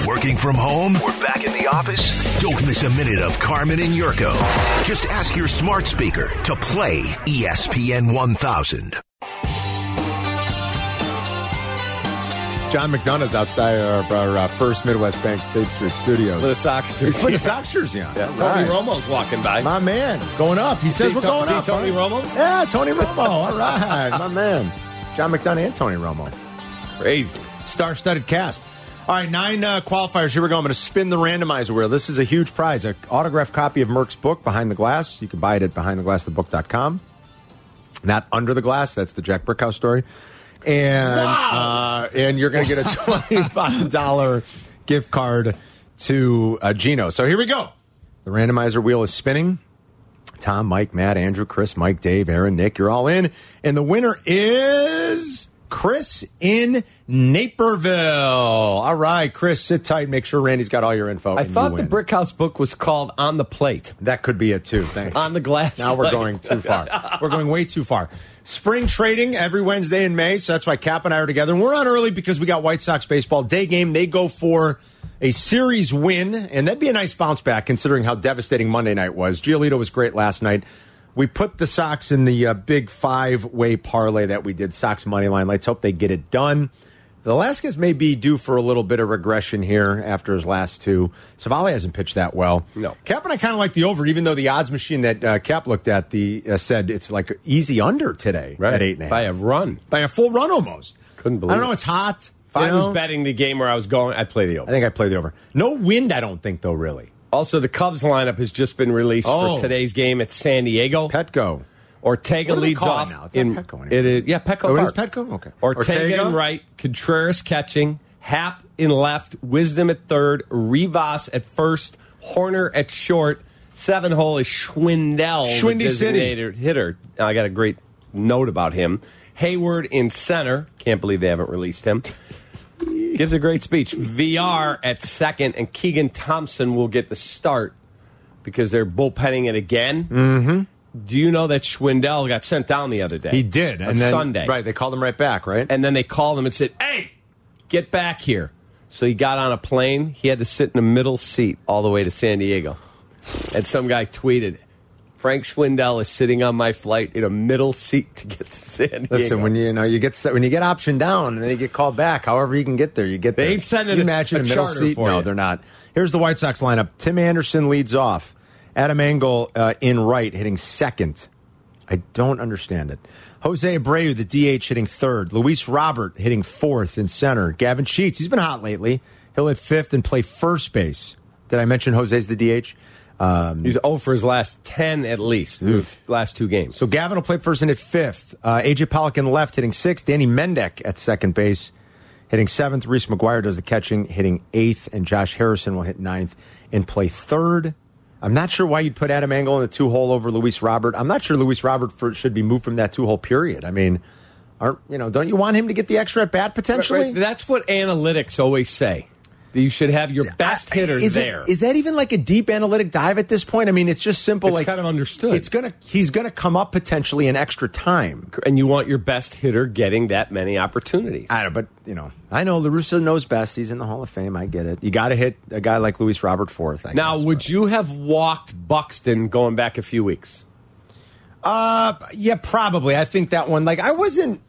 Working from home? We're back in the office? Don't miss a minute of Carmen and Yurko. Just ask your smart speaker to play ESPN 1000. John McDonough's outside our First Midwest Bank State Street studio. With a Sox jersey. He's putting a Sox jersey on. Yeah. Tony Romo's walking by. My man, going up. He says we're going up. Tony Romo? Yeah, Tony Romo. All right, my man. John McDonough and Tony Romo. Crazy. Star-studded cast. All right, 9 qualifiers. Here we go. I'm going to spin the randomizer wheel. This is a huge prize. An autographed copy of Merck's book, Behind the Glass. You can buy it at behindtheglassthebook.com. Not Under the Glass. That's the Jack Brickhouse story. And you're going to get a $25 gift card to Gino. So here we go. The randomizer wheel is spinning. Tom, Mike, Matt, Andrew, Chris, Mike, Dave, Aaron, Nick, you're all in. And the winner is Chris in Naperville. All right, Chris, sit tight. Make sure Randy's got all your info. I thought the Brickhouse book was called On the Plate. That could be it, too. Thanks. On the glass Now plate. we're going too far. We're going way too far. Spring trading every Wednesday in May, so that's why Cap and I are together. And we're on early because we got White Sox baseball. Day game, they go for a series win, and that'd be a nice bounce back considering how devastating Monday night was. Giolito was great last night. We put the Sox in the big 5-way parlay that we did, Sox money line. Let's hope they get it done. Velasquez may be due for a little bit of regression here after his last two. Savali hasn't pitched that well. No. Cap and I kind of like the over, even though the odds machine that Cap looked at said it's like easy under today at 8.5. By a run. By a full run almost. Couldn't believe I don't know, it. it's hot. If I was betting the game where I was going, I'd play the over. I think I'd play the over. No wind, I don't think, though, really. Also, the Cubs lineup has just been released for today's game at San Diego. Petco. Ortega What do they leads call off. it now? It's not Petco anymore. It is, yeah, Petco. Oh, it Park. is Petco? Okay. Ortega in right, Contreras catching, Happ in left, Wisdom at third, Rivas at first, Horner at short. 7-hole is Schwindel, Schwindy the designated hitter. I got a great note about him. Hayward in center. Can't believe they haven't released him. Gives a great speech. VR at second, and Keegan Thompson will get the start because they're bullpenning it again. Mm-hmm. Do you know that Schwindel got sent down the other day? He did. On Sunday. Right, they called him right back, right? And then they called him and said, hey, get back here. So he got on a plane. He had to sit in the middle seat all the way to San Diego. And some guy tweeted, Frank Schwindel is sitting on my flight in a middle seat to get to San Diego. Listen, when you get option down and then you get called back, however you can get there, you get there. They ain't sending you imagine a middle charter seat? for No, you. they're not. Here's the White Sox lineup. Tim Anderson leads off. Adam Engel in right, hitting second. I don't understand it. Jose Abreu, the DH, hitting third. Luis Robert hitting fourth in center. Gavin Sheets, he's been hot lately. He'll hit fifth and play first base. Did I mention Jose's the DH? He's 0 for his last 10 at least, last two games. So Gavin will play first and hit fifth. A.J. Pollock in left, hitting sixth. Danny Mendick at second base, hitting seventh. Reese McGuire does the catching, hitting eighth. And Josh Harrison will hit ninth and play third. I'm not sure why you'd put Adam Engel in the 2-hole over Luis Robert. I'm not sure Luis Robert should be moved from that 2-hole period. I mean, don't you want him to get the extra at bat potentially? Right. That's what analytics always say. That you should have your best hitter there. Is that even like a deep analytic dive at this point? I mean, it's just simple. It's kind of understood. He's gonna come up potentially in extra time, and you want your best hitter getting that many opportunities. I know La Russa knows best. He's in the Hall of Fame. I get it. You got to hit a guy like Luis Robert fourth. Would you have walked Buxton going back a few weeks? Yeah, probably. I think that one. I wasn't.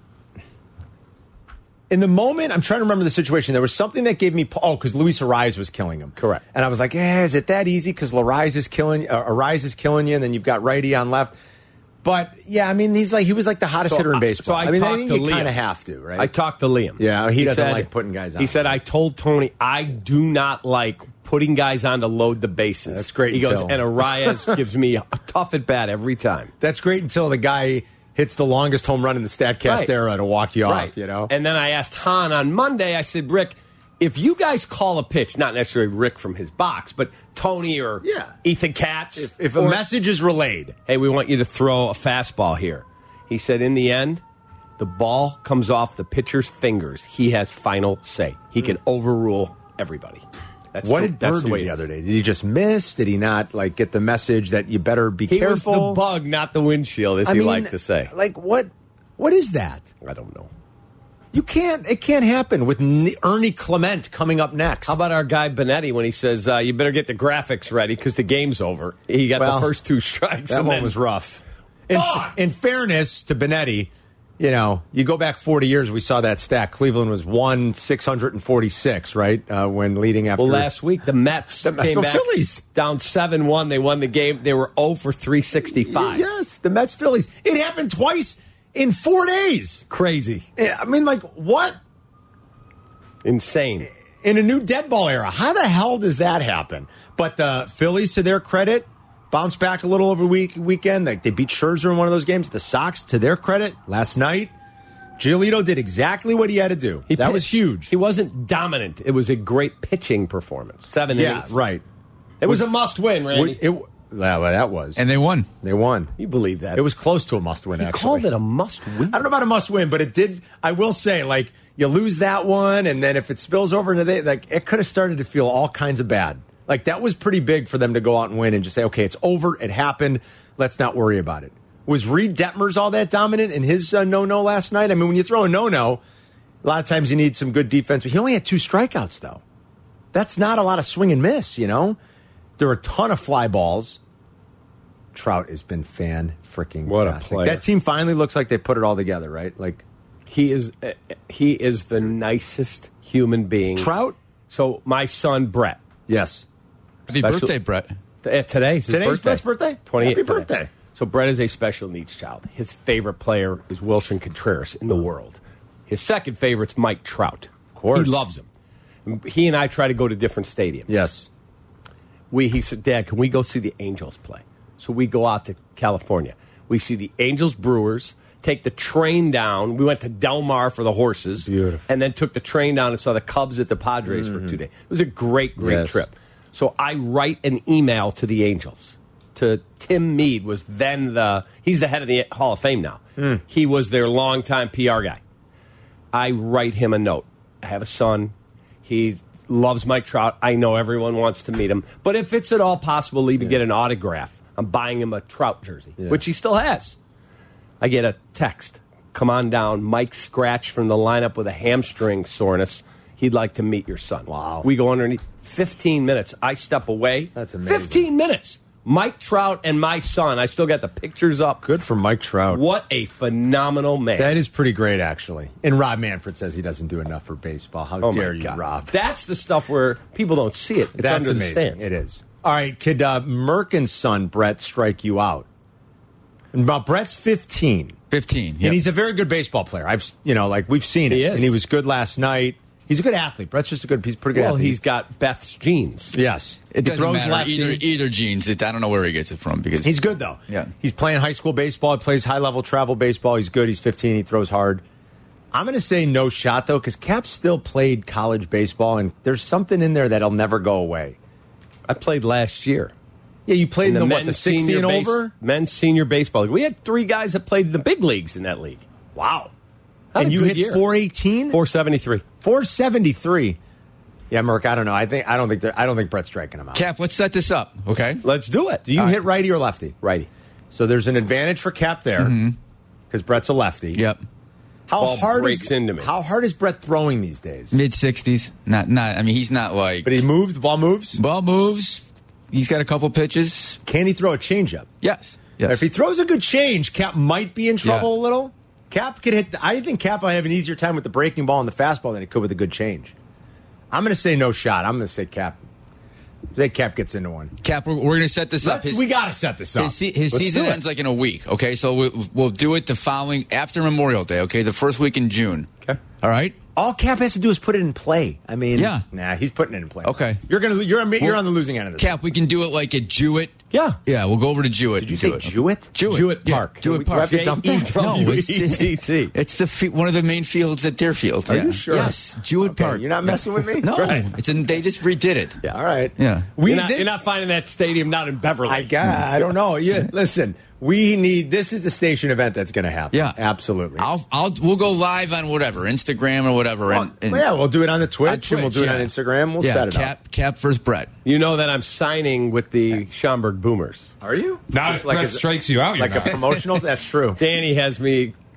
In the moment, I'm trying to remember the situation. There was something that gave me because Luis Ariz was killing him. Correct. And I was like, is it that easy? Because Ariz is killing you, and then you've got righty on left. But yeah, I mean, he was like the hottest hitter in baseball. So I think you Liam. Kind of have to, right? I talked to Liam. Yeah, he doesn't like putting guys on. He said, I told Tony, I do not like putting guys on to load the bases. That's great. He goes, and Arias gives me a tough at bat every time. That's great until the guy hits the longest home run in the StatCast era to walk you off, And then I asked Han on Monday, I said, Rick, if you guys call a pitch, not necessarily Rick from his box, but Tony or Ethan Katz. If a message is relayed. Hey, we want you to throw a fastball here. He said, in the end, the ball comes off the pitcher's fingers. He has final say. He can overrule everybody. What did Bird do the other day? Did he just miss? Did he not get the message that you better be careful? He was the bug, not the windshield, as he liked to say. What is that? I don't know. You can't. It can't happen with Ernie Clement coming up next. How about our guy Benetti when he says, you better get the graphics ready because the game's over? He got the first 2 strikes. That one was rough. In fairness to Benetti, you go back 40 years, we saw that stat. Cleveland was 1,646, right? When leading after. Well, last week, the Mets came back Phillies. down 7-1. They won the game. They were 0 for 365. Yes, the Mets Phillies. It happened twice in 4 days. Crazy. I mean, like, what? Insane. In a new dead ball era. How the hell does that happen? But the Phillies, to their credit, bounced back a little over weekend. They beat Scherzer in one of those games. The Sox, to their credit, last night, Giolito did exactly what he had to do. That was huge. He wasn't dominant. It was a great pitching performance. 7 innings. Yeah, right. It was a must-win, Randy. That was. And they won. They won. You believe that? It was close to a must-win, actually. He called it a must-win. I don't know about a must-win, but it did. I will say, like, you lose that one, and then if it spills over into it could have started to feel all kinds of bad. Like, that was pretty big for them to go out and win and just say, okay, it's over. It happened. Let's not worry about it. Was Reed Detmers all that dominant in his no-no last night? I mean, when you throw a no-no, a lot of times you need some good defense. But he only had 2 strikeouts, though. That's not a lot of swing and miss, There were a ton of fly balls. Trout has been fan-freaking-tastic. What a player. That team finally looks like they put it all together, right? Like, he is the nicest human being. Trout? So my son, Brett. Yes. Happy birthday, Brett. Today's Brett's birthday? 28 Happy today. birthday. So Brett is a special needs child. His favorite player is Wilson Contreras in the world. His second favorite's Mike Trout. Of course. He loves him. He and I try to go to different stadiums. Yes. He said, Dad, can we go see the Angels play? So we go out to California. We see the Angels Brewers, take the train down. We went to Del Mar for the horses. Beautiful. And then took the train down and saw the Cubs at the Padres for 2 days. It was a great trip. So I write an email to the Angels. To Tim Mead he's the head of the Hall of Fame now. He was their longtime PR guy. I write him a note. I have a son. He loves Mike Trout. I know everyone wants to meet him. But if it's at all possible to even get an autograph, I'm buying him a Trout jersey, which he still has. I get a text. Come on down. Mike scratched from the lineup with a hamstring soreness. He'd like to meet your son. Wow. We go underneath. 15 minutes. I step away. That's amazing. 15 minutes. Mike Trout and my son. I still got the pictures up. Good for Mike Trout. What a phenomenal man. That is pretty great, actually. And Rob Manfred says he doesn't do enough for baseball. How dare you, Rob? That's the stuff where people don't see it. It's That's under amazing. the stands. It is. All right, could Merkin's son, Brett, strike you out? And Brett's 15. 15. And he's a very good baseball player. We've seen it. He is. And he was good last night. He's a good athlete. Brett's just he's a pretty good athlete. He's got Beth's genes. Yes. It doesn't matter. lefty. Either genes. I don't know where he gets it from because He's good, though. Yeah. He's playing high school baseball. He plays high-level travel baseball. He's good. He's 15. He throws hard. I'm going to say no shot, though, because Cap still played college baseball, and there's something in there that'll never go away. I played last year. Yeah, you played in the men's 60 senior and over? Men's senior baseball league. We had 3 guys that played in the big leagues in that league. Wow. Had And a you good hit year. 418? 473. 473. Yeah, Merck, I don't know. I don't think Brett's striking him out. Cap, let's set this up, okay? Let's do it. Do you hit righty or lefty? Righty. So there's an advantage for Cap there because Brett's a lefty. Yep. Ball breaks into me. How hard is Brett throwing these days? Mid-60s. Not. I mean, he's not like. But he moves. The ball moves. Ball moves. He's got a couple pitches. Can he throw a changeup? Yes. If he throws a good change, Cap might be in trouble Yeah. a little. Cap could hit. I think Cap will have an easier time with the breaking ball and the fastball than he could with a good change. I'm going to say no shot. I'm going to say Cap. I think Cap gets into one. Cap, we're going to set this up. We got to set this up. His Let's season do it. ends like in a week, okay? So we'll do it the following, after Memorial Day, okay? The first week in June. Okay. All right? All Cap has to do is put it in play. I mean, Yeah. Nah, he's putting it in play. Okay. You're on the losing end of this. Cap, we can do it like at Jewett. Yeah. Yeah, we'll go over to Jewett. Did you say Jewett? Jewett Park. Jewett Park. Have you dumped that? No, it's Jewett. it's one of the main fields at Deerfield. Are you sure? Yes, Jewett Park. You're not messing with me? No, Right. they just redid it. Yeah, all right. Yeah. You're not finding that stadium not in Beverly. I don't know. Yeah, listen, this is a station event that's going to happen. Yeah, absolutely. We'll go live on whatever, Instagram or whatever. We'll do it on the Twitch, and we'll do it on Instagram. We'll set it up. Cap versus Brett. You know that I'm signing with the Schaumburg Boomers. Are you? Now, Just if Brett strikes you out, you're like a not. promotional? That's true. Danny has me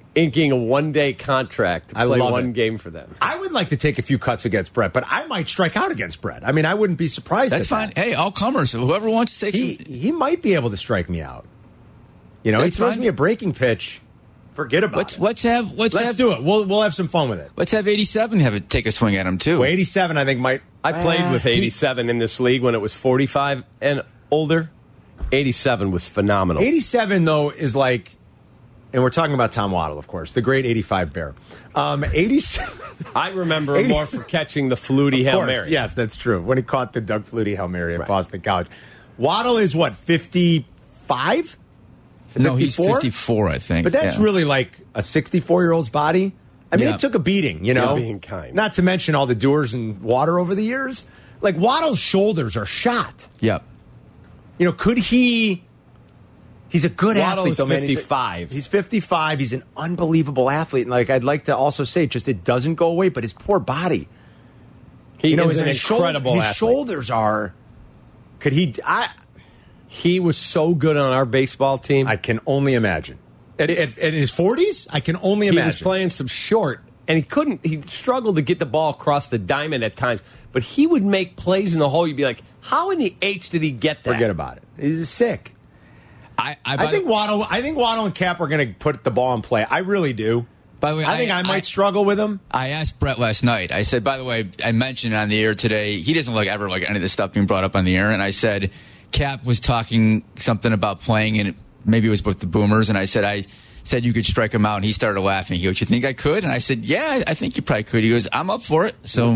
inking a one-day contract to I play love one it. game for them. I would like to take a few cuts against Brett, but I might strike out against Brett. I mean, I wouldn't be surprised. That's at fine. that. Hey, all comers. Whoever wants to take some. He might be able to strike me out. You know, That's he throws fine. me a breaking pitch. Forget about it. Let's do it. We'll have some fun with it. Let's have 87 take a swing at him too. Well, 87, I think might. I played with 87 in this league when it was 45 and older. 87 was phenomenal. 87 though is like, and we're talking about Tom Waddle, of course, the great 85 Bear. 87. I remember him more for catching the Flutie Hail Mary. Yes, that's true. When he caught the Doug Flutie Hail Mary at Boston College. Waddle is what, 55? No, he's 54, I think. But that's really like a 64-year-old's body. I mean, Yeah. it took a beating, you know? You're being kind. Not to mention all the doers and water over the years. Like, Waddle's shoulders are shot. Yep. You know, could he... He's a good Waddle athlete, is though, man. 55. He's 55. He's an unbelievable athlete. And, like, I'd like to also say, just it doesn't go away, but his poor body. He is his an incredible his athlete. shoulders are... Could he... He was so good on our baseball team. I can only imagine. At his 40s, I can only He imagine. was playing some short, and he struggled to get the ball across the diamond at times, but he would make plays in the hole. You'd be like, how in the H did he get that? Forget about it. He's sick. I think Waddle and Cap are going to put the ball in play. I really do. By the way, I think I might struggle with him. I asked Brett last night. I said, by the way, I mentioned on the air today, he doesn't ever like any of this stuff being brought up on the air. And I said, Cap was talking something about playing, and maybe it was with the Boomers. And I said you could strike him out, and he started laughing. He goes, "You think I could?" And I said, "Yeah, I think you probably could." He goes, "I'm up for it." So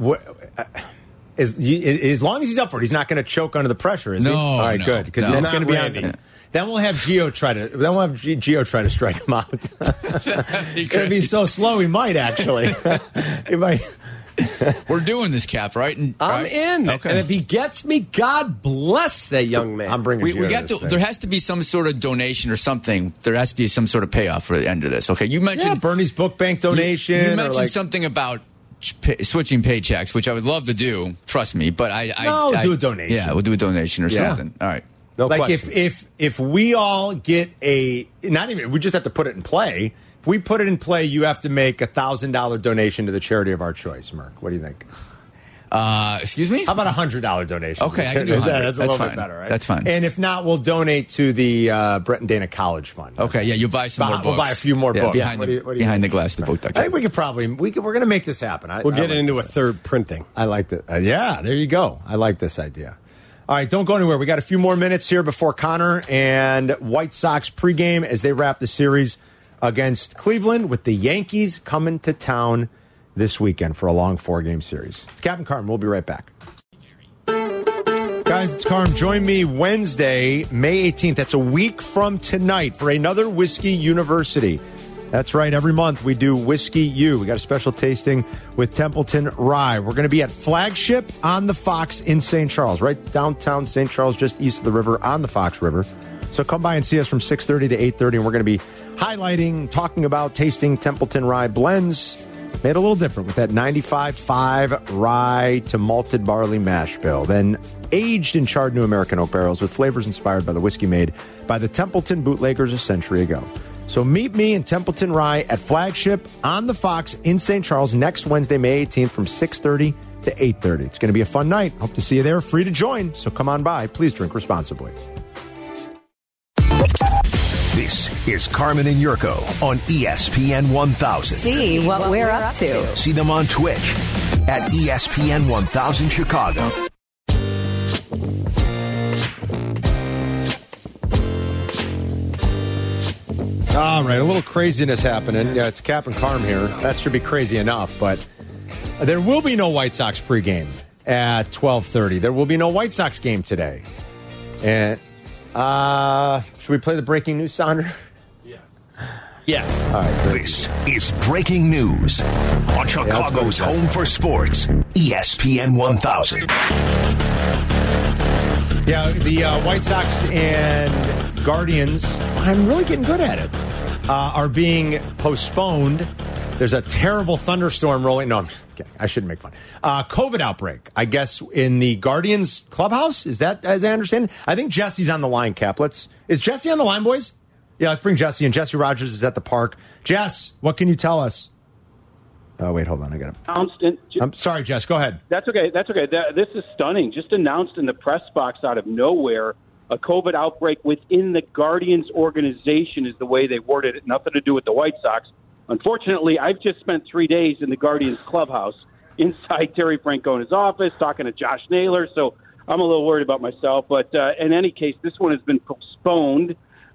as long as he's up for it, he's not going to choke under the pressure, is he? No, All right, no, good, because no. that's going to be Not on. Then we'll have Gio try to. Then we'll have Gio try to strike him out. It'll be so slow, he might actually. He might. We're doing this, Cap, right? I'm in. Okay. And if he gets me, God bless that young man. I'm bringing. We Gio got to. to. There has to be some sort of donation or something. There has to be some sort of payoff for the end of this. Okay, you mentioned Bernie's book bank donation. You or mentioned like, something about switching paychecks, which I would love to do. Trust me, but we'll do a donation. Yeah, we'll do a donation or something. All right. No like question. if we all get we just have to put it in play. If we put it in play, you have to make $1,000 donation to the charity of our choice. Merck, what do you think? Excuse me? How about $100 donation? Okay, I can do 100. That's a That's little fine. bit better, right? That's fine. And if not, we'll donate to the Brett and Dana College Fund. Okay, yeah, you'll buy some more books. We'll buy a few more books. Behind, What do you behind the think? glass of the book. I think we could probably we're going to make this happen. We'll get it into a third printing. I like that. Yeah, there you go. I like this idea. All right, don't go anywhere. We got a few more minutes here before Connor and White Sox pregame as they wrap the series against Cleveland, with the Yankees coming to town this weekend for a long 4-game series. It's Captain Carm. We'll be right back. Guys, it's Carm. Join me Wednesday, May 18th. That's a week from tonight for another Whiskey University. That's right. Every month we do Whiskey U. We got a special tasting with Templeton Rye. We're going to be at Flagship on the Fox in St. Charles, right downtown St. Charles, just east of the river on the Fox River. So come by and see us from 6:30 to 8:30, and we're going to be highlighting, talking about, tasting Templeton Rye blends made a little different with that 95.5 rye to malted barley mash bill, then aged in charred new American oak barrels with flavors inspired by the whiskey made by the Templeton bootleggers a century ago. So meet me in Templeton Rye at Flagship on the Fox in St. Charles next Wednesday, May 18th from 6:30 to 8:30. It's going to be a fun night. Hope to see you there. Free to join, so come on by. Please drink responsibly. This is Carmen and Yurko on ESPN 1000. See what we're up to. See them on Twitch at ESPN 1000 Chicago. All right, a little craziness happening. Yeah, it's Cap and Carm here. That should be crazy enough, but there will be no White Sox pregame at 12:30. There will be no White Sox game today. And should we play the breaking news sounder? Yes. All right, great. This is breaking news on Chicago's go, Jess. home for sports, ESPN 1000. Yeah, the White Sox and Guardians, I'm really getting good at it, are being postponed. There's a terrible thunderstorm rolling. No, I'm kidding. I shouldn't make fun. COVID outbreak, I guess, in the Guardians clubhouse. Is that, as I understand? I think Jesse's on the line, Cap. Is Jesse on the line, boys? Yeah, let's bring Jesse in. Jesse Rogers is at the park. Jess, what can you tell us? Oh, wait, hold on. I got it. I'm sorry, Jess. Go ahead. That's okay. This is stunning. Just announced in the press box out of nowhere, a COVID outbreak within the Guardians organization is the way they worded it. Nothing to do with the White Sox. Unfortunately, I've just spent 3 days in the Guardians clubhouse inside Terry Francona's office talking to Josh Naylor, so I'm a little worried about myself. But in any case, this one has been postponed.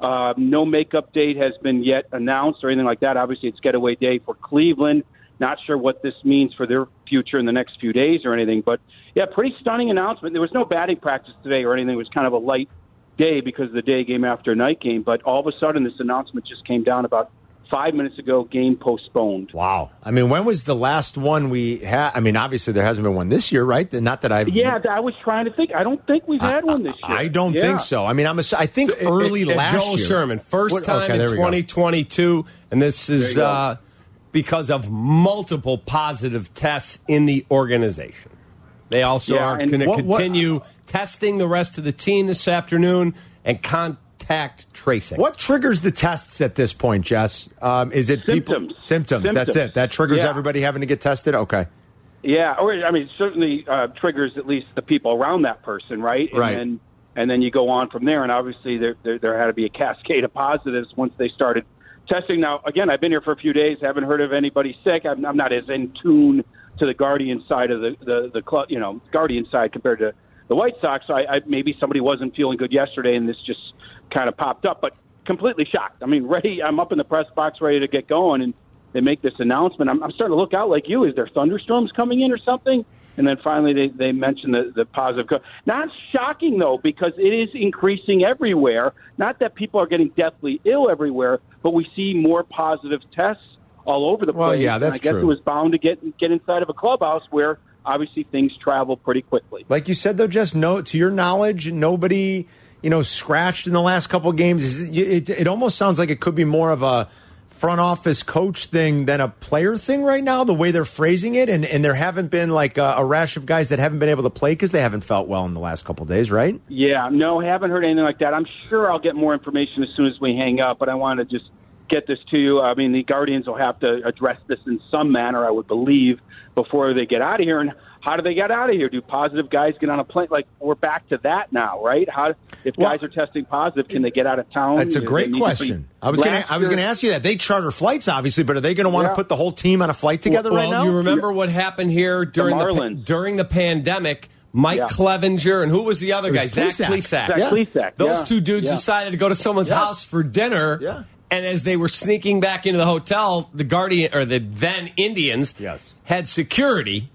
No makeup date has been yet announced or anything like that. Obviously, it's getaway day for Cleveland. Not sure what this means for their future in the next few days or anything. But, yeah, pretty stunning announcement. There was no batting practice today or anything. It was kind of a light day because of the day game after night game. But all of a sudden, this announcement just came down about 5 minutes ago, game postponed. Wow. I mean, when was the last one we had? I mean, obviously there hasn't been one this year, right? Not that I've... Yeah, I was trying to think. I don't think we've had one this year. I don't think so. I mean, I think early last year. Joel Sherman, first time in 2022, and this is because of multiple positive tests in the organization. They also are going to continue testing the rest of the team this afternoon and contact tracing. What triggers the tests at this point, Jess? Is it symptoms? That's it. That triggers everybody having to get tested? Okay. Yeah, or I mean, it certainly triggers at least the people around that person, right? And then you go on from there, and obviously there had to be a cascade of positives once they started testing. Now, again, I've been here for a few days, haven't heard of anybody sick. I'm not as in tune to the Guardian side of the club, Guardian side compared to the White Sox. So I maybe somebody wasn't feeling good yesterday, and this just kind of popped up. But completely shocked. I mean, I'm up in the press box ready to get going, and they make this announcement. I'm starting to look out like you. Is there thunderstorms coming in or something? And then finally they mention the positive. Not shocking, though, because it is increasing everywhere. Not that people are getting deathly ill everywhere, but we see more positive tests all over the place. Well, yeah, that's true. I guess it was bound to get inside of a clubhouse where obviously things travel pretty quickly. Like you said, though, just to your knowledge, nobody scratched in the last couple of games. It almost sounds like it could be more of a front office coach thing than a player thing right now, the way they're phrasing it. And there haven't been like a rash of guys that haven't been able to play because they haven't felt well in the last couple of days, right? Yeah, no, haven't heard anything like that. I'm sure I'll get more information as soon as we hang up, but I want to just get this to you. I mean, the Guardians will have to address this in some manner, I would believe, before they get out of here. And how do they get out of here? Do positive guys get on a plane? Like, we're back to that now, right? If guys are testing positive, can they get out of town? That's a great question. I was going to ask you that. They charter flights, obviously, but are they going to want to put the whole team on a flight together right now? You remember what happened here during the pandemic? Mike Clevenger, and who was the other guy? Zach Plesac. Those two dudes decided to go to someone's house for dinner. Yeah. And as they were sneaking back into the hotel, the Guardian or the then Indians had security,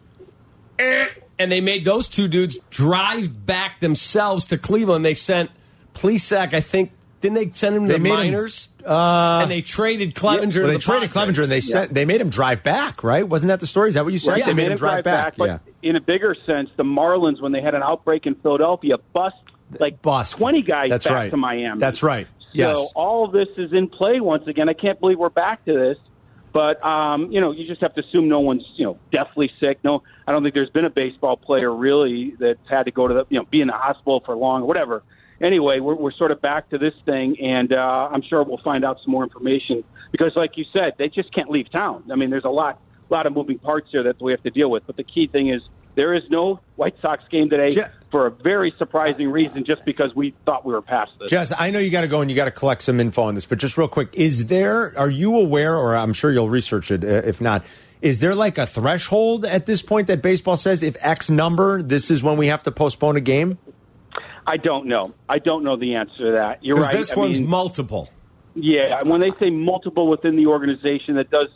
and they made those two dudes drive back themselves to Cleveland. They sent Plesac, I think, didn't they send him to the minors? And they traded Clevenger. They traded Clevenger, and they made him drive back, right? Wasn't that the story? Is that what you said? Right. They made him drive back. But in a bigger sense, the Marlins, when they had an outbreak in Philadelphia, bust 20 guys back to Miami. That's right. Yes. So all of this is in play once again. I can't believe we're back to this. But, you just have to assume no one's, deathly sick. No, I don't think there's been a baseball player really that's had to go to be in the hospital for long or whatever. Anyway, we're sort of back to this thing, and I'm sure we'll find out some more information because, like you said, they just can't leave town. I mean, there's a lot of moving parts here that we have to deal with. But the key thing is there is no White Sox game today for a very surprising reason, just because we thought we were past this. Jess, I know you got to go and you got to collect some info on this, but just real quick, are you aware, or I'm sure you'll research it if not, is there like a threshold at this point that baseball says if X number, this is when we have to postpone a game? I don't know. I don't know the answer to that. You're right. This one's multiple. Yeah, when they say multiple within the organization, that does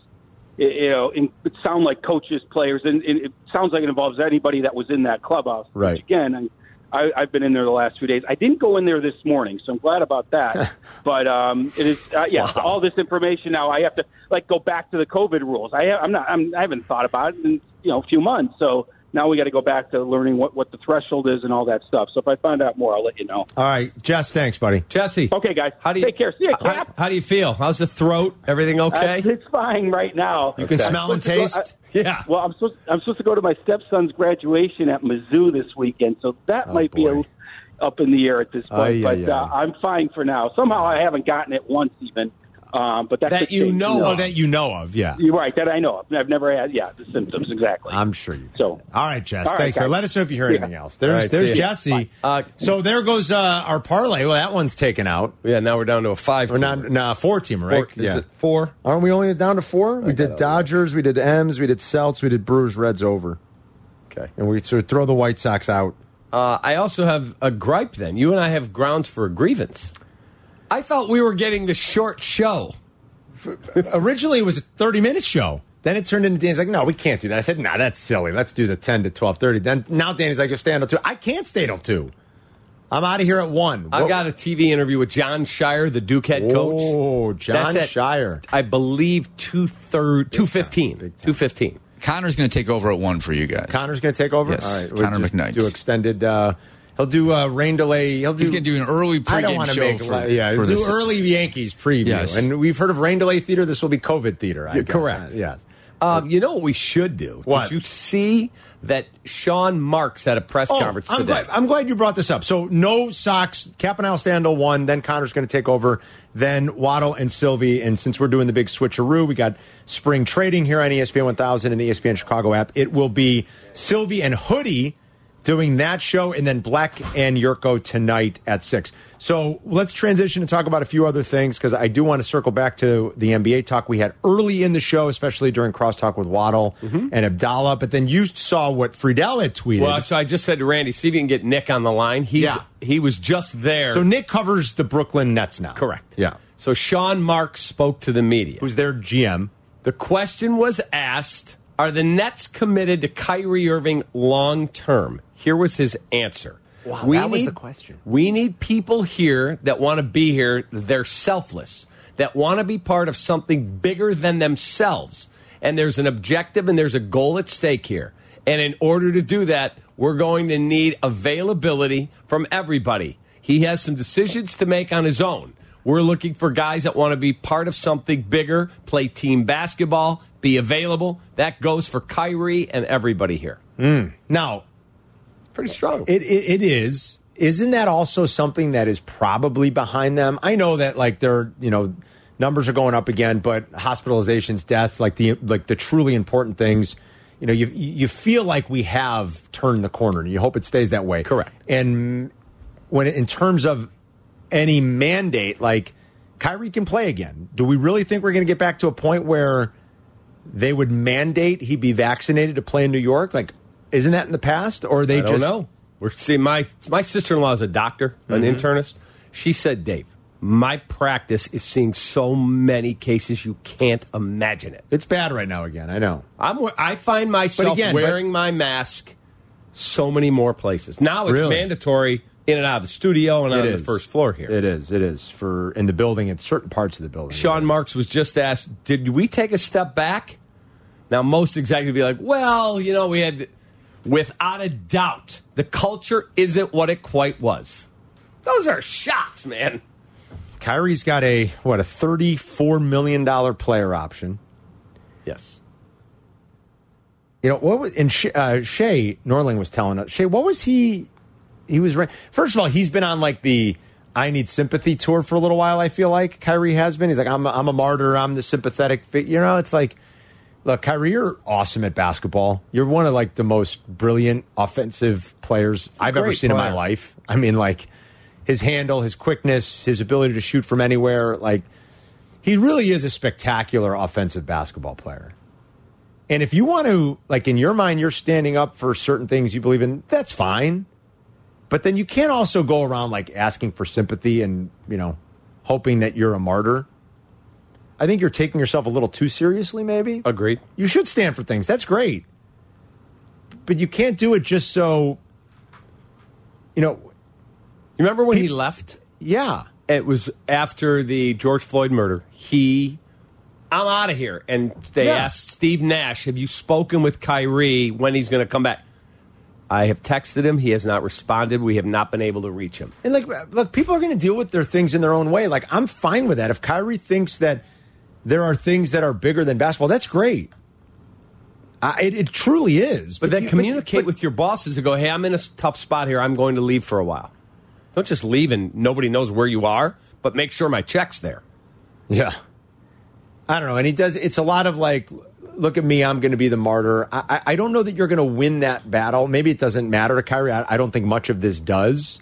it sound like coaches, players, and it sounds like it involves anybody that was in that clubhouse. Right. Which, again, I've been in there the last 2 days. I didn't go in there this morning, so I'm glad about that. But it is, all this information now. I have to go back to the COVID rules. I haven't thought about it in a few months. So now we got to go back to learning what the threshold is and all that stuff. So if I find out more, I'll let you know. All right, Jess, thanks, buddy. Jesse. Okay, guys. Take care. See you, Cap. How do you feel? How's the throat? Everything okay? It's fine right now. You can smell and taste? Yeah. Well, I'm supposed to go to my stepson's graduation at Mizzou this weekend, so that might be up in the air at this point. I'm fine for now. Somehow I haven't gotten it once even. But that you know of, yeah. You're right, that I know of. I've never had, the symptoms, exactly. I'm sure you. So, all right, Jess. All thanks. right, Let us know if you hear anything else. There's Jesse. So there goes our parlay. Well, that one's taken out. Yeah, now we're down to a 5-teamer. Or 4-teamer, right? Is it 4? Aren't we only down to 4? We did Dodgers, we did M's, we did Celts, we did Brewers, Reds over. Okay. And we sort of throw the White Sox out. I also have a gripe then. You and I have grounds for a grievance. I thought we were getting the short show. Originally, it was a 30-minute show. Then it turned into Danny's like, no, we can't do that. I said, nah, that's silly. Let's do the 10 to 12:30. Then now Danny's like, you'll stay until 2. I can't stay till 2. I'm out of here at 1. I've got a TV interview with John Shire, the Duke head coach. Oh, John Shire. I believe 2:15. 2:15. Connor's going to take over at 1 for you guys. Connor's going to take over? Yes, all right. Connor McKnight. Do extended... he'll do rain delay. He's going to do an early pregame show for do early Yankees preview. Yes. And we've heard of rain delay theater. This will be COVID theater. Correct. Yes. You know what we should do? What? Did you see that Sean Marks had a press conference today? I'm glad you brought this up. So no Sox. Cap and I'll stay until 1. Then Connor's going to take over. Then Waddle and Sylvie. And since we're doing the big switcheroo, we got spring trading here on ESPN 1000 and the ESPN Chicago app. It will be Sylvie and Hoodie doing that show, and then Black and Yurko tonight at 6. So let's transition and talk about a few other things, because I do want to circle back to the NBA talk we had early in the show, especially during Crosstalk with Waddle and Abdallah. But then you saw what Friedel had tweeted. Well, so I just said to Randy, see if you can get Nick on the line. He was just there. So Nick covers the Brooklyn Nets now. Correct. Yeah. So Sean Marks spoke to the media. Who's their GM. The question was asked, are the Nets committed to Kyrie Irving long term? Here was his answer. Wow, that was the question. We need people here that want to be here. They're selfless, that want to be part of something bigger than themselves. And there's an objective and there's a goal at stake here. And in order to do that, we're going to need availability from everybody. He has some decisions to make on his own. We're looking for guys that want to be part of something bigger, play team basketball, be available. That goes for Kyrie and everybody here. Now, pretty strong. It is. Isn't that also something that is probably behind them? I know that their numbers are going up again, but hospitalizations, deaths, like the truly important things, you feel like we have turned the corner, and you hope it stays that way. Correct. And when in terms of any mandate, Kyrie can play again. Do we really think we're going to get back to a point where they would mandate he be vaccinated to play in New York? Isn't that in the past, or are they I don't know. We're seeing my sister-in-law is a doctor, an internist. She said, Dave, my practice is seeing so many cases you can't imagine it. It's bad right now again. I know. I find myself wearing my mask so many more places. Now it's mandatory in and out of the studio and on the first floor here. It is in the building, in certain parts of the building. Sean Marks was just asked, did we take a step back? Now, most executives would be like, well, we had... Without a doubt, the culture isn't what it quite was. Those are shots, man. Kyrie's got a $34 million player option. Yes. What was, and Shea Norling was telling us, Shea, what was he was, first of all, he's been on the I Need Sympathy tour for a little while, I feel like Kyrie has been. He's like, I'm a martyr, I'm the sympathetic, it's like, look, Kyrie, you're awesome at basketball. You're one of the most brilliant offensive players I've ever seen in my life. I mean, his handle, his quickness, his ability to shoot from anywhere. He really is a spectacular offensive basketball player. And if you want to, in your mind, you're standing up for certain things you believe in, that's fine. But then you can't also go around asking for sympathy and, hoping that you're a martyr. I think you're taking yourself a little too seriously, maybe. Agreed. You should stand for things. That's great. But you can't do it just so, You remember when he left? Yeah. It was after the George Floyd murder. I'm out of here. And they asked Steve Nash, have you spoken with Kyrie when he's going to come back? I have texted him. He has not responded. We have not been able to reach him. And, look, people are going to deal with their things in their own way. I'm fine with that. If Kyrie thinks that there are things that are bigger than basketball, that's great. It truly is. But then communicate with your bosses and go, hey, I'm in a tough spot here. I'm going to leave for a while. Don't just leave and nobody knows where you are, but make sure my check's there. Yeah. I don't know. And he does, it's a lot of like, look at me, I'm going to be the martyr. I don't know that you're going to win that battle. Maybe it doesn't matter to Kyrie. I don't think much of this does.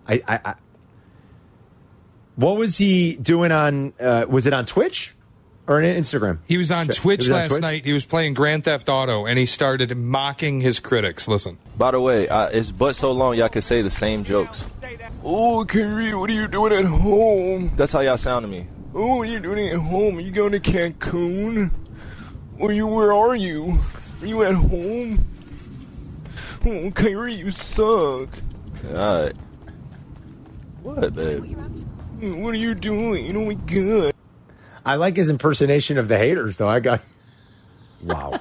What was he doing on, was it on Twitch or on Instagram? He was on Twitch last night. He was playing Grand Theft Auto, and he started mocking his critics. Listen. By the way, it's but so long y'all can say the same jokes. Oh, Kyrie, what are you doing at home? That's how y'all sound to me. Oh, what are you doing at home? Are you going to Cancun? Where are you? Are you at home? Oh, Kyrie, you suck. Alright. What, babe? What are you doing? Oh my god. I like his impersonation of the haters, though. Wow.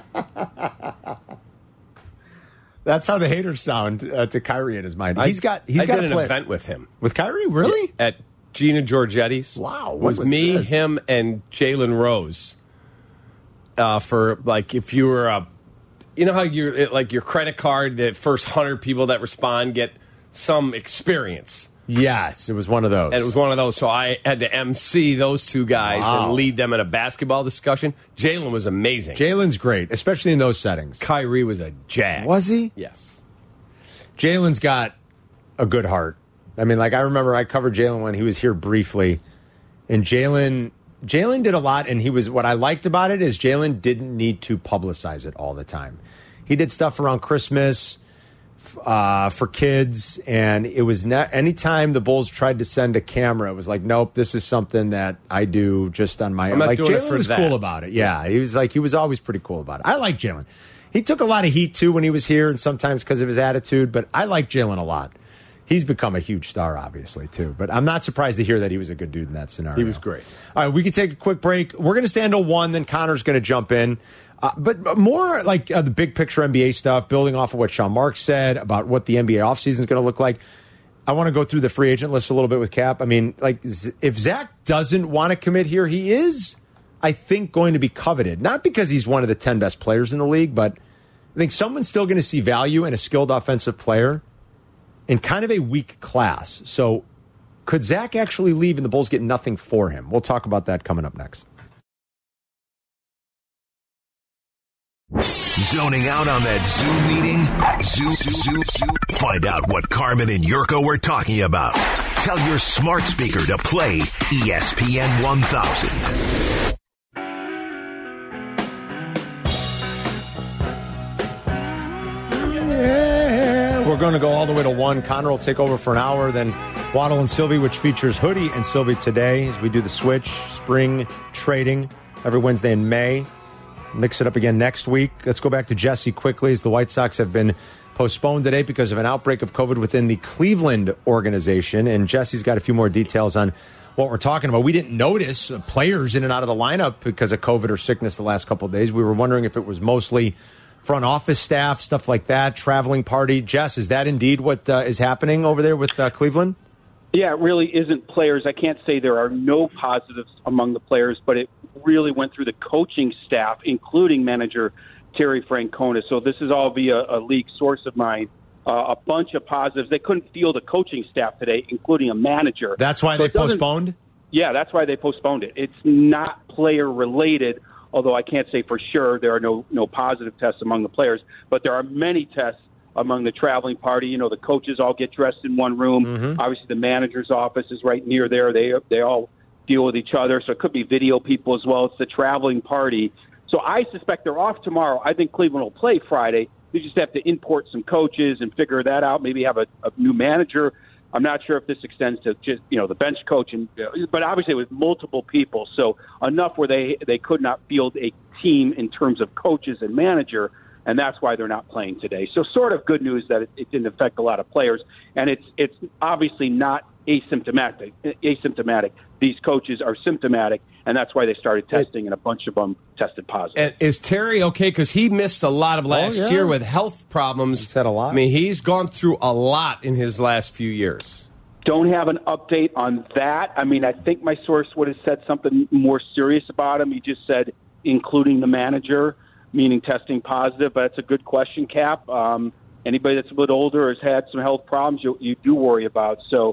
That's how the haters sound to Kyrie in his mind. I did an event with him. With Kyrie? Really? Yeah, at Gina Giorgetti's. Wow. It was me, him, and Jalen Rose. For, like, if you were you know how your credit card, the first 100 people that respond get some experience. Yes, it was one of those. And it was one of those. So I had to MC those two guys and lead them in a basketball discussion. Jalen was amazing. Jalen's great, especially in those settings. Kyrie was a jag. Was he? Yes. Jalen's got a good heart. I mean, like, I remember I covered Jalen when he was here briefly. And Jalen did a lot, and what I liked about it is Jalen didn't need to publicize it all the time. He did stuff around Christmas for kids, and it was anytime the Bulls tried to send a camera, it was like, nope, this is something that I do just on my own. Like, Jalen was cool about it. Yeah, he was always pretty cool about it. I like Jalen. He took a lot of heat too when he was here, and sometimes because of his attitude, but I like Jalen a lot. He's become a huge star, obviously, too. But I'm not surprised to hear that he was a good dude in that scenario. He was great. All right, we can take a quick break. We're going to stay until 1, then Connor's going to jump in. But more like the big picture NBA stuff, building off of what Sean Marks said about what the NBA offseason is going to look like. I want to go through the free agent list a little bit with Cap. I mean, like, if Zach doesn't want to commit here, he is, I think, going to be coveted. Not because he's one of the 10 best players in the league, but I think someone's still going to see value in a skilled offensive player in kind of a weak class. So could Zach actually leave and the Bulls get nothing for him? We'll talk about that coming up next. Zoning out on that Zoom meeting? Zoom. Find out what Carmen and Yurko were talking about. Tell your smart speaker to play ESPN 1000. We're going to go all the way to 1. Connor will take over for an hour. Then Waddle and Sylvie, which features Hoodie and Sylvie today as we do the switch. Spring trading every Wednesday in May. Mix it up again next week. Let's go back to Jesse quickly, as the White Sox have been postponed today because of an outbreak of COVID within the Cleveland organization. And Jesse's got a few more details on what we're talking about. We didn't notice players in and out of the lineup because of COVID or sickness the last couple of days. We were wondering if it was mostly front office staff, stuff like that, traveling party. Jess, is that indeed what is happening over there with Cleveland? Yeah, it really isn't players. I can't say there are no positives among the players, but it really went through the coaching staff, including manager Terry Francona. So this is all via a league source of mine. A bunch of positives. They couldn't field a coaching staff today, including a manager. That's why they postponed? Yeah, that's why they postponed it. It's not player-related, although I can't say for sure there are no positive tests among the players, but there are many tests among the traveling party. You know, the coaches all get dressed in one room. Mm-hmm. Obviously, the manager's office is right near there. They all deal with each other, so it could be video people as well. It's the traveling party. So I suspect they're off tomorrow. I think Cleveland will play Friday. They just have to import some coaches and figure that out, maybe have a new manager. I'm not sure if this extends to just, the bench coach, but obviously with multiple people. So enough where they could not field a team in terms of coaches and manager, and that's why they're not playing today. So sort of good news that it didn't affect a lot of players, and it's obviously not asymptomatic. These coaches are symptomatic, and that's why they started testing, and a bunch of them tested positive. And is Terry okay? Because he missed a lot of last year with health problems. He's had a lot. I mean, he's gone through a lot in his last few years. Don't have an update on that. I mean, I think my source would have said something more serious about him. He just said, including the manager, meaning testing positive. But that's a good question, Cap. Anybody that's a bit older has had some health problems you do worry about. So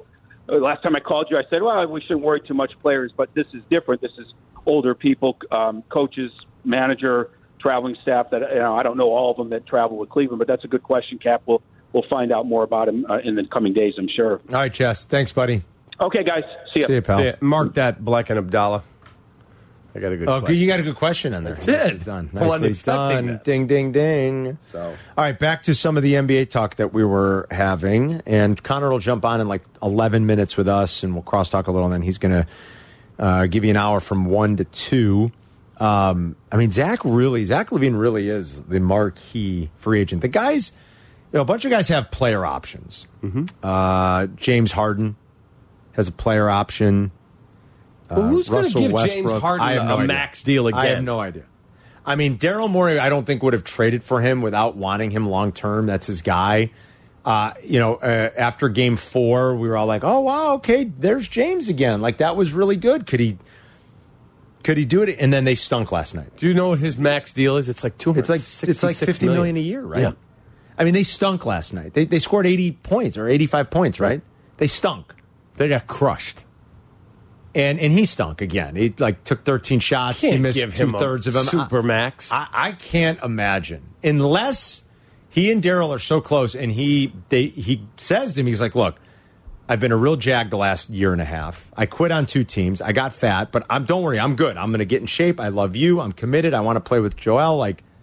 last time I called you, I said, well, we shouldn't worry too much players, but this is different. This is older people, coaches, manager, traveling staff that, I don't know all of them that travel with Cleveland, but that's a good question, Cap. We'll find out more about him in the coming days, I'm sure. All right, Chess. Thanks, buddy. Okay, guys. See ya. See ya, pal. See ya. Mark that, Black and Abdallah. I got a good question. You got a good question on there. Did. Done. I wasn't Nicely expecting done. that. Ding, ding, ding. So. All right, back to some of the NBA talk that we were having. And Connor will jump on in like 11 minutes with us, and we'll cross-talk a little, and then he's going to give you an hour from 1 to 2. Zach LaVine really is the marquee free agent. The guys, a bunch of guys have player options. Mm-hmm. James Harden has a player option. Well, who's going to give Westbrook. James Harden a max deal again? I have no idea. Daryl Morey, I don't think would have traded for him without wanting him long term. That's his guy. After Game 4, we were all like, "Oh wow, okay, there's James again." Like that was really good. Could he do it? And then they stunk last night. Do you know what his max deal is? It's like $266 It's like $50 million a year, right? Yeah. They stunk last night. They scored 80 points or 85 points, right? They stunk. They got crushed. And he stunk again. He took 13 shots. He missed two-thirds of them. Super max. I can't imagine unless he and Daryl are so close. And he says to me, he's like, "Look, I've been a real jag the last year and a half. I quit on 2 teams. I got fat, but don't worry, I'm good. I'm going to get in shape. I love you. I'm committed. I want to play with Joel."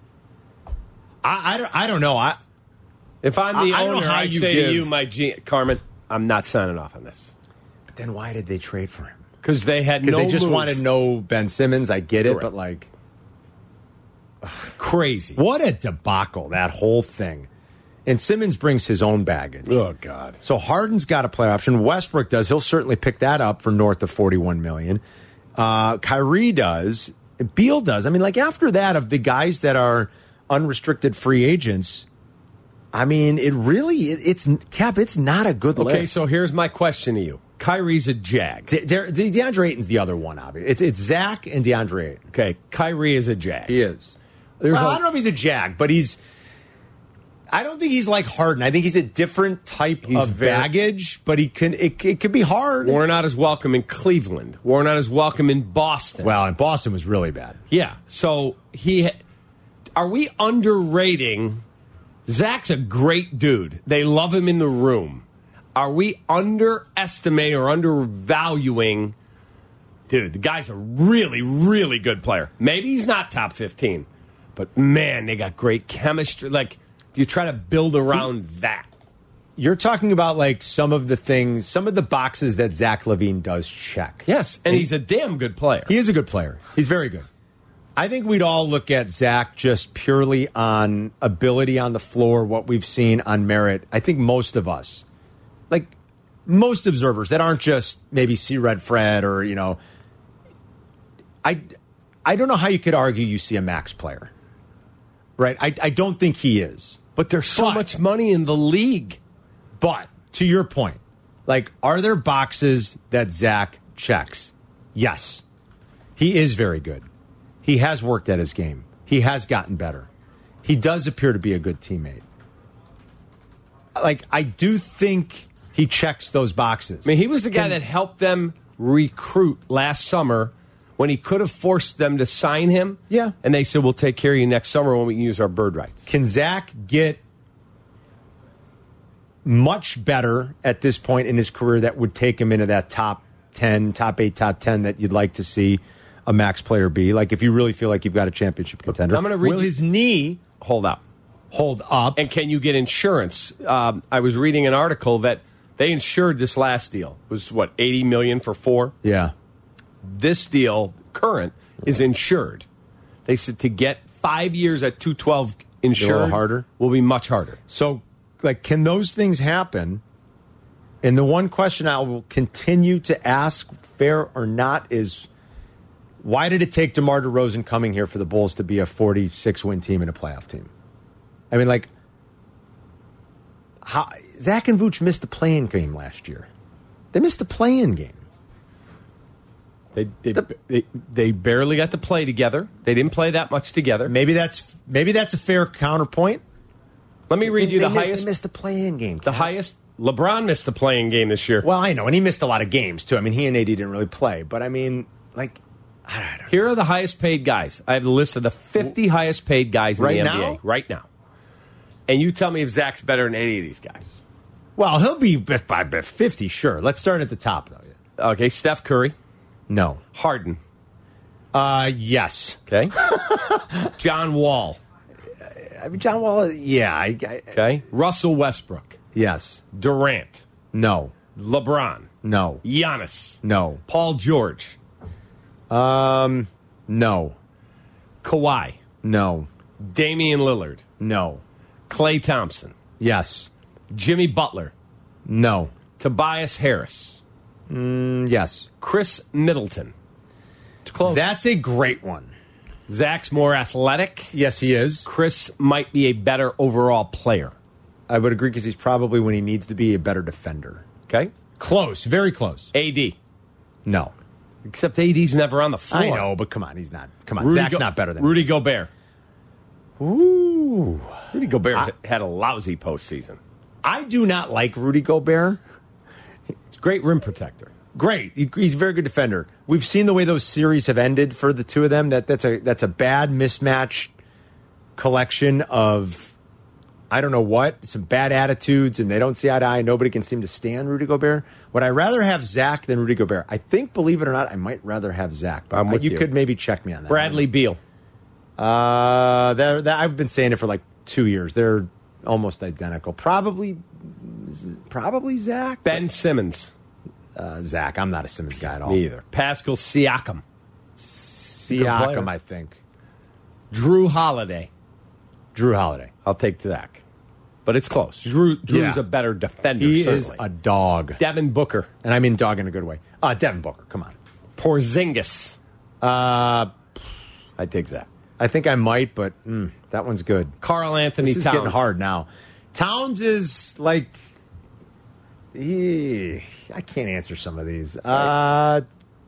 I don't know. If I'm the I don't know owner, how I you say give- to you, Carmen, I'm not signing off on this. But then why did they trade for him? Because they had Because no they just move. wanted no Ben Simmons. I get it, Correct. but Crazy. what a debacle, that whole thing. And Simmons brings his own baggage. Oh, God. So Harden's got a player option. Westbrook does. He'll certainly pick that up for north of $41 million. Kyrie does. Beal does. After that, of the guys that are unrestricted free agents, it's not a good list. Okay, so here's my question to you. Kyrie's a jag. DeAndre Ayton's the other one, obviously. It's Zach and DeAndre Ayton. Okay, Kyrie is a jag. He is. I don't know if he's a jag, but I don't think he's like Harden. I think he's a different type of baggage, but it could be hard. We're not as welcome in Cleveland. We're not as welcome in Boston. Well, and Boston was really bad. Yeah. So are we underrating? Zach's a great dude. They love him in the room. Are we underestimating or undervaluing? Dude, the guy's a really, really good player. Maybe he's not top 15, but man, they got great chemistry. Do you try to build around that? You're talking about some of the boxes that Zach LaVine does check. Yes, and he's a damn good player. He is a good player. He's very good. I think we'd all look at Zach just purely on ability on the floor, what we've seen on merit. I think most of us, most observers that aren't just maybe see Red Fred or, I don't know how you could argue you see a max player, right? I don't think he is. But there's so much money in the league. But to your point, are there boxes that Zach checks? Yes. He is very good. He has worked at his game. He has gotten better. He does appear to be a good teammate. I do think he checks those boxes. He was the guy that helped them recruit last summer when he could have forced them to sign him. Yeah. And they said, we'll take care of you next summer when we can use our bird rights. Can Zach get much better at this point in his career that would take him into that top 10, top 8, top 10 that you'd like to see a max player be? If you really feel like you've got a championship contender. I'm going to read. Will his knee hold up? And can you get insurance? I was reading an article that they insured this last deal. It was, $80 million for 4? Yeah. This deal, current, is insured. They said to get 5 years at $212 insured a little harder? will be much harder. So, can those things happen? And the one question I will continue to ask, fair or not, is why did it take DeMar DeRozan coming here for the Bulls to be a 46-win team and a playoff team? How Zach and Vooch missed the play-in game last year. They missed the play-in game. They barely got to play together. They didn't play that much together. Maybe that's a fair counterpoint. Let me read you the highest. They missed the play-in game. The highest LeBron missed the playing game this year. Well, I know, and he missed a lot of games, too. I mean, he and AD didn't really play. But, I mean, like, I don't know. Here are the highest paid guys. I have the list of the 50 highest paid guys in the NBA. Now? Right now. And you tell me if Zach's better than any of these guys. Well, he'll be by 50, sure. Let's start at the top, though. Yeah. Okay, Steph Curry. No. Harden. Yes. Okay. John Wall. I mean, John Wall, yeah. Okay. Russell Westbrook. Yes. Durant. No. LeBron. No. Giannis. No. Paul George. No. Kawhi. No. Damian Lillard. No. Klay Thompson. Yes. Jimmy Butler. No. Tobias Harris. Yes. Chris Middleton. It's close. That's a great one. Zach's more athletic. Yes, he is. Chris might be a better overall player. I would agree because he's probably, when he needs to be, a better defender. Okay. Close. Very close. AD. No. Except AD's never on the floor. I know, but come on. He's not. Come on. Zach's not better than Rudy Gobert. Ooh. Rudy Gobert had a lousy postseason. I do not like Rudy Gobert. He's a great rim protector. Great. He's a very good defender. We've seen the way those series have ended for the two of them. That's a bad mismatch collection of, I don't know what, some bad attitudes, and they don't see eye to eye. Nobody can seem to stand Rudy Gobert. Would I rather have Zach than Rudy Gobert? I think, believe it or not, I might rather have Zach. But I'm with you. You could maybe check me on that. Bradley Beal. I've been saying it for like 2 years. They're almost identical. Probably Zach. Ben Simmons. Zach. I'm not a Simmons guy at all. Me either. Pascal Siakam. Siakam, I think. Drew Holiday. I'll take Zach. But it's close. Drew's a better defender, He certainly. is a dog. Devin Booker. And I mean dog in a good way. Devin Booker, come on. Porzingis. I'd take Zach. I think I might, but that one's good. Karl Anthony This is Towns. getting hard now. Towns is like... I can't answer some of these. I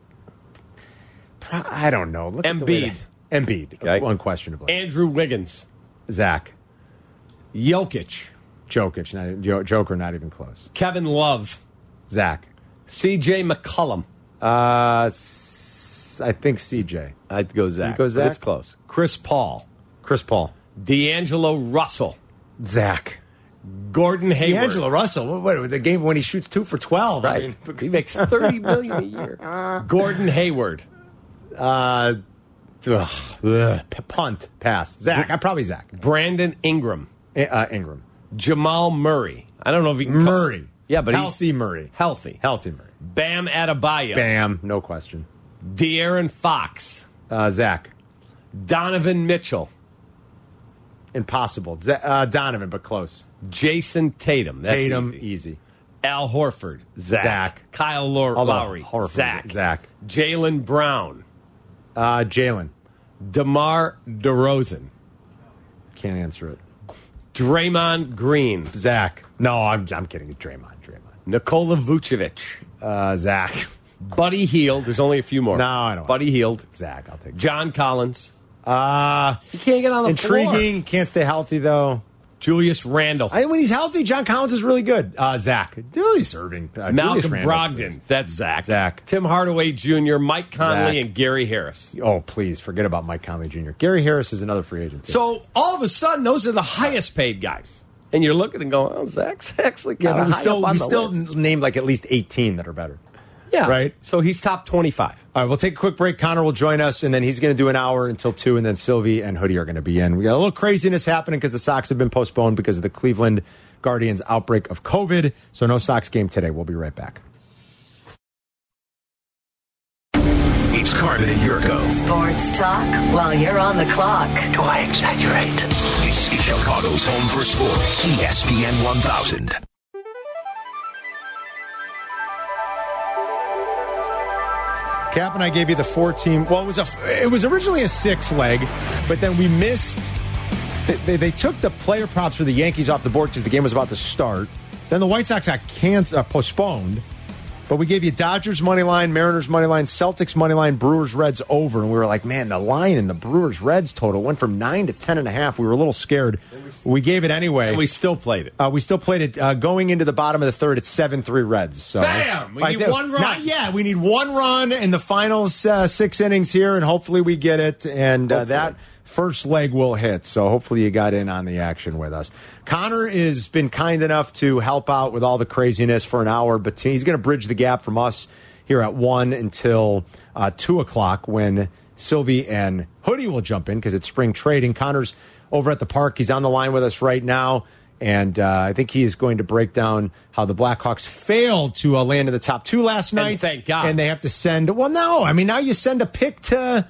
don't know. Look at the way Embiid. Embiid, unquestionably. Andrew Wiggins. Zach. Jokic. Joker, not even close. Kevin Love. Zach. CJ McCollum. I think CJ. I'd go Zach. You go Zach? But it's close. Chris Paul. D'Angelo Russell. Zach. Gordon Hayward. D'Angelo Russell. What, the game when he shoots 2 for 12. Right. I mean, he makes $30 million a year. Gordon Hayward. Punt. Pass. Zach. Probably Zach. Brandon Ingram. Ingram. Jamal Murray. I don't know if he can Murray. Yeah, but healthy Murray. Healthy Murray. Bam Adebayo. Bam. No question. De'Aaron Fox. Zach. Donovan Mitchell. Impossible. Donovan, but close. Jason Tatum. That's Tatum, easy. Al Horford. Zach. Kyle Lowry. Horford, Zach. Jaylen Brown. Jalen. DeMar DeRozan. Can't answer it. Draymond Green. Zach. No, I'm kidding. It's Draymond. Nikola Vucevic. Zach. Buddy Hield. There's only a few more. No, I don't. Buddy Hield. Zach. I'll take Zach. John Collins. You can't get on the floor. Intriguing. Can't stay healthy, though. Julius Randle. When he's healthy, John Collins is really good. Zach. Really serving. Malcolm Brogdon. That's Zach. Zach. Tim Hardaway Jr., Mike Conley, Zach. And Gary Harris. Oh, please. Forget about Mike Conley Jr. Gary Harris is another free agent, too. So, all of a sudden, those are the highest paid guys. And you're looking and going, oh, Zach's actually kind of high up on the still list. named like at least 18 that are better. Yeah. Right? So he's top 25. All right, we'll take a quick break. Connor will join us, and then he's going to do an hour until 2, and then Sylvie and Hoodie are going to be in. We got a little craziness happening because the Sox have been postponed because of the Cleveland Guardians outbreak of COVID. So no Sox game today. We'll be right back. It's Carmen and Yurko. Sports talk while you're on the clock. Do I exaggerate? This is Chicago's home for sports. ESPN 1000. Cap and I gave you the 4-team. Well, it was originally a 6-leg, but then we missed. They took the player props for the Yankees off the board because the game was about to start. Then the White Sox got postponed, But we gave you Dodgers money line, Mariners money line, Celtics money line, Brewers Reds over, and we were like, man, the line in the Brewers Reds total went from 9 to 10.5. We were a little scared. We gave it anyway. And we still played it. We still played it going into the bottom of the third. It's 7-3 Reds. So bam! We need one run. Not yet. We need one run in the final 6 innings here, and hopefully we get it. And that first leg will hit. So hopefully you got in on the action with us. Connor has been kind enough to help out with all the craziness for an hour, but he's going to bridge the gap from us here at 1 until 2 o'clock when Sylvie and Hoodie will jump in because it's spring trading. Connor's over at the park. He's on the line with us right now. And I think he is going to break down how the Blackhawks failed to land in the top 2 last night. And thank God. And they have to send, well, no. I mean, now you send a pick to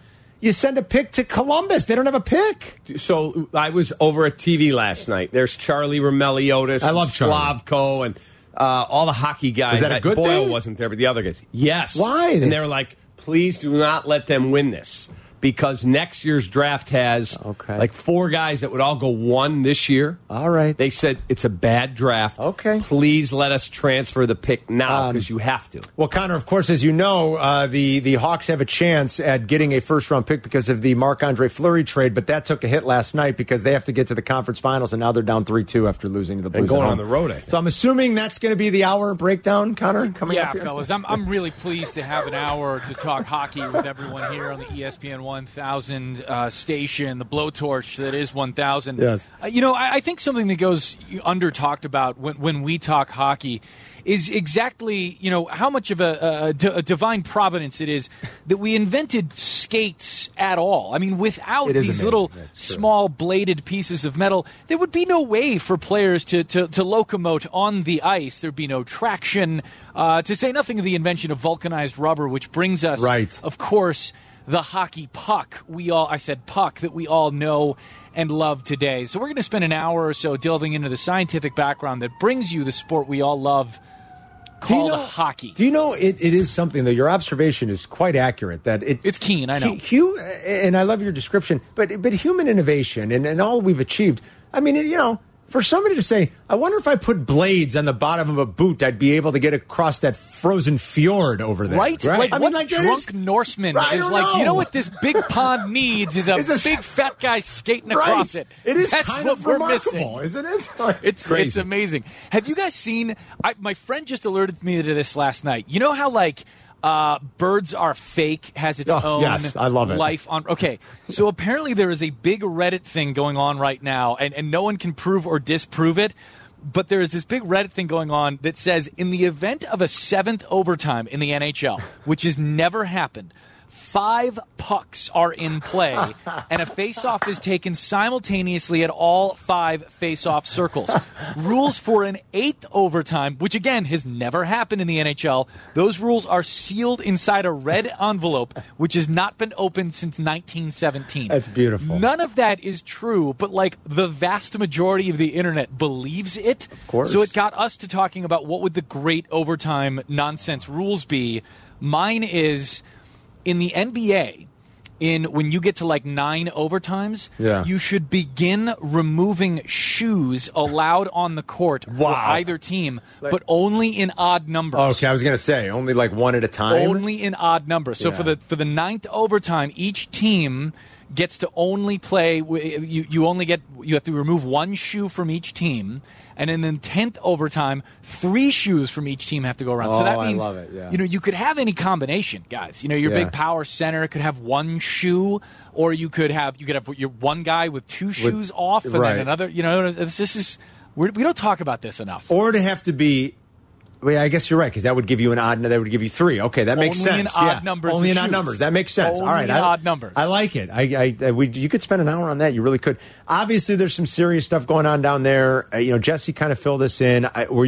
Columbus. They don't have a pick. So I was over at TV last night. There's Charlie Romeliotis. I love Charlie. Slavko and all the hockey guys. Is that a good Boyle thing? wasn't there, but the other guys. Yes. Why? And they were like, please do not let them win this. Because next year's draft has like 4 guys that would all go 1 this year. All right. They said it's a bad draft. Okay. Please let us transfer the pick now because you have to. Well, Connor, of course, as you know, the Hawks have a chance at getting a first-round pick because of the Marc-Andre Fleury trade, but that took a hit last night because they have to get to the conference finals, and now they're down 3-2 after losing to the Blues. And going on the road, I think. So I'm assuming that's going to be the hour breakdown, Connor, coming up here? Yeah, fellas, I'm really pleased to have an hour to talk hockey with everyone here on the ESPN 1000 station, the blowtorch that is 1000. Yes. I think something that goes under talked about when we talk hockey is exactly, how much of a divine providence it is that we invented skates at all. I mean, without these amazing. little small bladed pieces of metal, there would be no way for players to locomote on the ice. There'd be no traction, to say nothing of the invention of vulcanized rubber, which brings us, of course, the hockey puck. I said puck that we all know and love today. So we're going to spend an hour or so delving into the scientific background that brings you the sport we all love called hockey. Do you know it is something, though? Your observation is quite accurate. That it's keen, I know. And I love your description, but human innovation and all we've achieved, I mean, for somebody to say, I wonder if I put blades on the bottom of a boot, I'd be able to get across that frozen fjord over there. Right? Like, I what mean, drunk Norseman is like, you know what this big pond needs is a big fat guy skating across it. It is That's kind what of we're remarkable, missing. isn't it? It's amazing. Have you guys seen, my friend just alerted me to this last night. You know how, Birds Are Fake has its own yes, I love it. life on. Okay, so apparently there is a big Reddit thing going on right now, and no one can prove or disprove it. But there is this big Reddit thing going on that says, in the event of a 7th overtime in the NHL, which has never happened, 5 pucks are in play, and a face-off is taken simultaneously at all 5 face-off circles. Rules for an 8th overtime, which again has never happened in the NHL, those rules are sealed inside a red envelope, which has not been opened since 1917. That's beautiful. None of that is true, but the vast majority of the internet believes it. Of course. So it got us to talking about what would the great overtime nonsense rules be. Mine is, in the NBA, when you get to 9 overtimes, you should begin removing shoes allowed on the court for either team, but only in odd numbers. Okay, I was going to say, only one at a time? Only in odd numbers. So for the 9th overtime, each team gets to only play. You have to remove 1 shoe from each team, and in the 10th overtime, 3 shoes from each team have to go around. So that means I love it, yeah. You could have any combination, guys. Your big power center could have 1 shoe, or you could have your one guy with 2 shoes off, and then another. This is we don't talk about this enough. Or to have to be. Well, I guess you're right, because that would give you an odd, that would give you 3. Okay, that makes sense. Only in odd numbers. Only in odd numbers. That makes sense. Only all right, in odd numbers. I like it. You could spend an hour on that. You really could. Obviously, there's some serious stuff going on down there. Jesse kind of filled us in.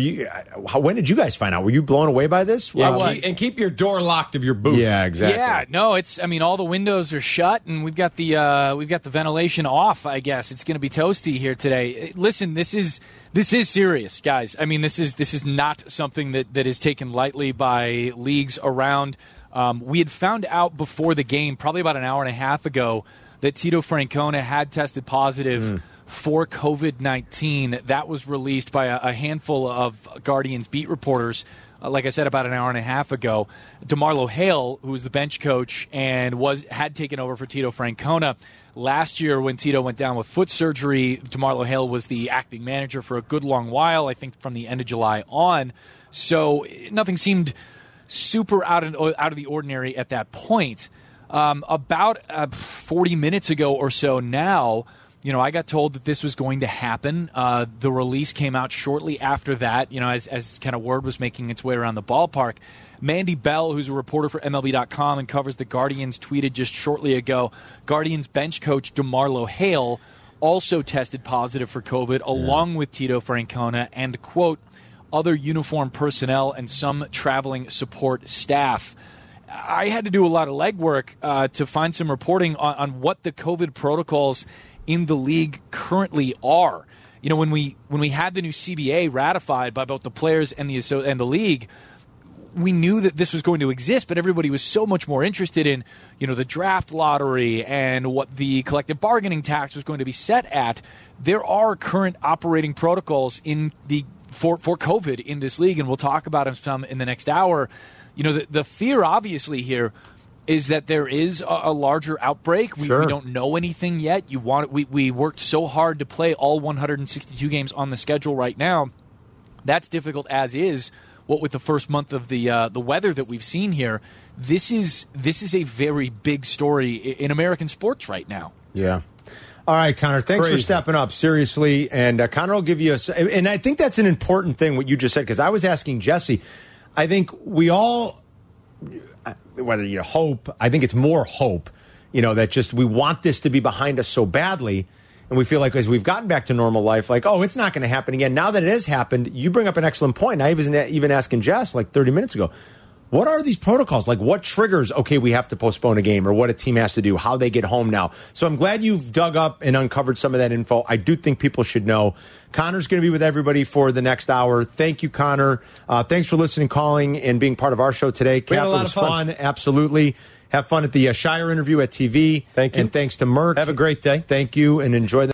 When did you guys find out? Were you blown away by this? Yeah, and keep your door locked of your booth. Yeah, exactly. Yeah, no, it's. I mean, all the windows are shut, and we've got the ventilation off. I guess it's going to be toasty here today. Listen, this is serious, guys. I mean, this is not something that is taken lightly by leagues around. We had found out before the game, probably about an hour and a half ago, that Tito Francona had tested positive for COVID-19. That was released by a handful of Guardians beat reporters like I said, about an hour and a half ago, DeMarlo Hale, who was the bench coach and had taken over for Tito Francona. Last year when Tito went down with foot surgery, DeMarlo Hale was the acting manager for a good long while, I think from the end of July on. So nothing seemed super out of the ordinary at that point. About 40 minutes ago or so now, I got told that this was going to happen. The release came out shortly after that, as kind of word was making its way around the ballpark. Mandy Bell, who's a reporter for MLB.com and covers the Guardians, tweeted just shortly ago, Guardians bench coach DeMarlo Hale also tested positive for COVID, along with Tito Francona and, quote, other uniformed personnel and some traveling support staff. I had to do a lot of legwork to find some reporting on what the COVID protocols in the league currently are. When we had the new CBA ratified by both the players and the league, we knew that this was going to exist, but everybody was so much more interested in, the draft lottery and what the collective bargaining tax was going to be set at. There are current operating protocols for COVID in this league, and we'll talk about them some in the next hour. The fear, obviously, here is that there is a larger outbreak. We don't know anything yet. We worked so hard to play all 162 games on the schedule right now. That's difficult as is. What with the first month of the weather that we've seen here, this is a very big story in American sports right now. Yeah. All right, Connor, thanks for stepping up, seriously. And Connor will give you and I think that's an important thing, what you just said, because I was asking Jesse. I think we all, whether you hope, I think it's more hope, that just we want this to be behind us so badly. And we feel like as we've gotten back to normal life, like, oh, it's not going to happen again. Now that it has happened, you bring up an excellent point. I was even asking Jess like 30 minutes ago, what are these protocols? Like what triggers, okay, we have to postpone a game or what a team has to do, how they get home now. So I'm glad you've dug up and uncovered some of that info. I do think people should know. Connor's going to be with everybody for the next hour. Thank you, Connor. Thanks for listening, calling, and being part of our show today. We had a lot of fun. Absolutely. Have fun at the Shire interview at TV. Thank you. And thanks to Merck. Have a great day. Thank you, and enjoy the